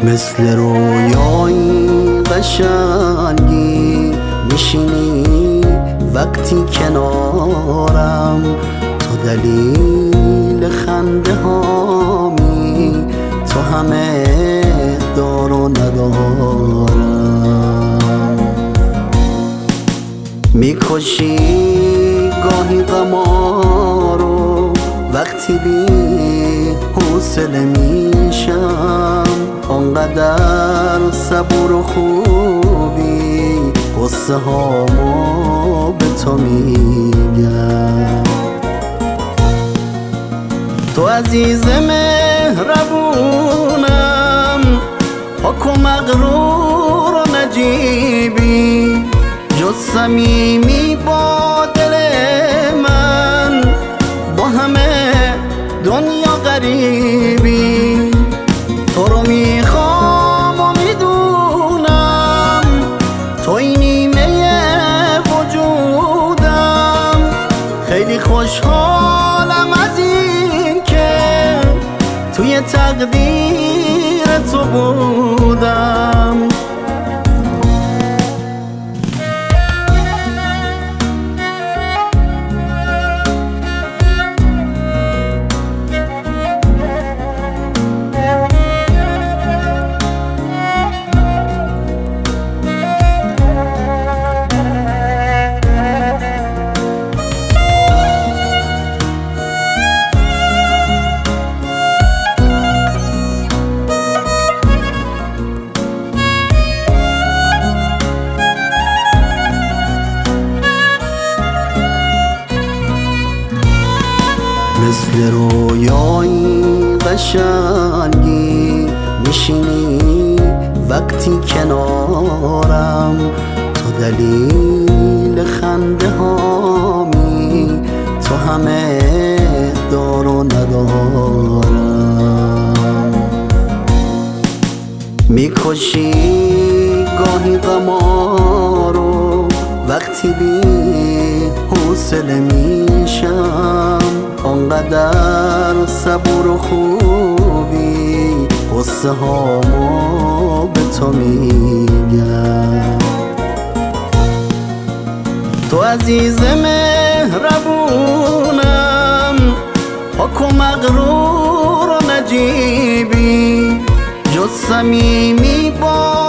مثل رویایی قشنگی میشینی وقتی کنارم، تو دلیل خنده هامی، تو همه دار و ندارم. میکشی گاهی غمارو وقتی بی حوصله میشم، آنقدر صبور و خوبی قصه هامو به تو میگم. تو عزیز مهربونم، پاک و مغرور و نجیبی، جز صمیمی با دل من، با همه دنیا غریبی. تو رو میخوام و میدونم، توی نیمه وجودم، خیلی خوشحالم از این که توی تقدیر تو بودم. مثل رویایی قشنگی میشینی وقتی کنارم، تو دلیل خنده هامی، تو همه دار و ندارم. میکشی گاهی غمارو وقتی بی حوصله میشم، آنقدر صبور و خوبی قصه هامو به تو میگم. تو عزیز مهربونم، پاک و مغرور و نجیبی، جز صمیمی با